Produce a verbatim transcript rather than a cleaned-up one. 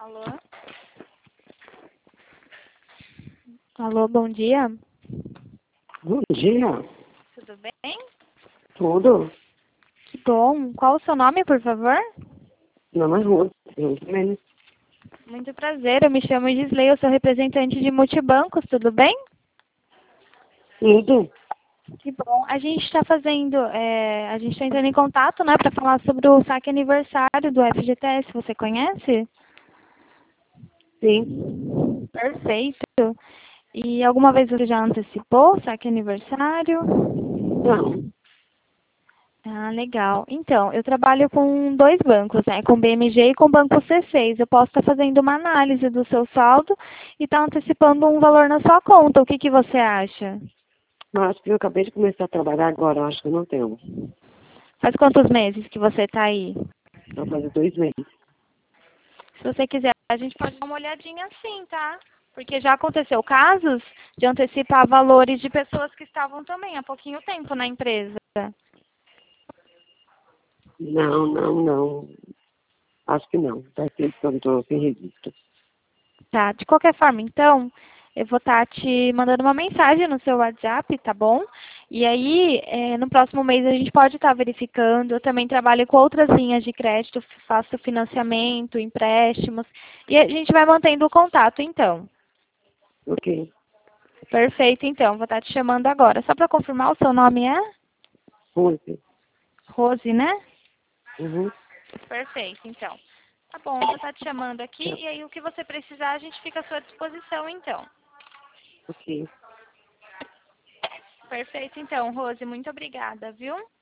Alô? Alô, bom dia. Bom dia. Tudo bem? Tudo? Que bom. Qual o seu nome, por favor? Meu nome é Ruth. Eu também. Muito prazer, eu me chamo Gisley, eu sou representante de multibancos, tudo bem? Tudo? Que bom. A gente está fazendo, é, a gente está entrando em contato, né, para falar sobre o saque aniversário do F G T S, você conhece? Sim. Perfeito. E alguma vez você já antecipou o saque aniversário? Não. Ah, legal. Então, eu trabalho com dois bancos, né? Com B M G e com o Banco C seis. Eu posso estar fazendo uma análise do seu saldo e estar antecipando um valor na sua conta. O que que você acha? Mas acho que eu acabei de começar a trabalhar agora. Eu acho que eu não tenho. Faz quantos meses que você está aí? Vai fazer dois meses. Se você quiser, a gente pode dar uma olhadinha assim, tá? Porque já aconteceu casos de antecipar valores de pessoas que estavam também há pouquinho tempo na empresa. Não, não, não. Acho que não. Faz tempo que eu não estou sem registro. Tá, de qualquer forma, então, eu vou estar te mandando uma mensagem no seu WhatsApp, tá bom? E aí, é, no próximo mês a gente pode estar verificando. Eu também trabalho com outras linhas de crédito, faço financiamento, empréstimos, e a gente vai mantendo o contato, então. Ok. Perfeito, então, vou estar te chamando agora. Só para confirmar, o seu nome é Ruth. Rose, né? Uhum. Perfeito, então. Tá bom, vou estar te chamando aqui, e aí o que você precisar a gente fica à sua disposição, então. Ok. Perfeito, então, Rose, muito obrigada, viu?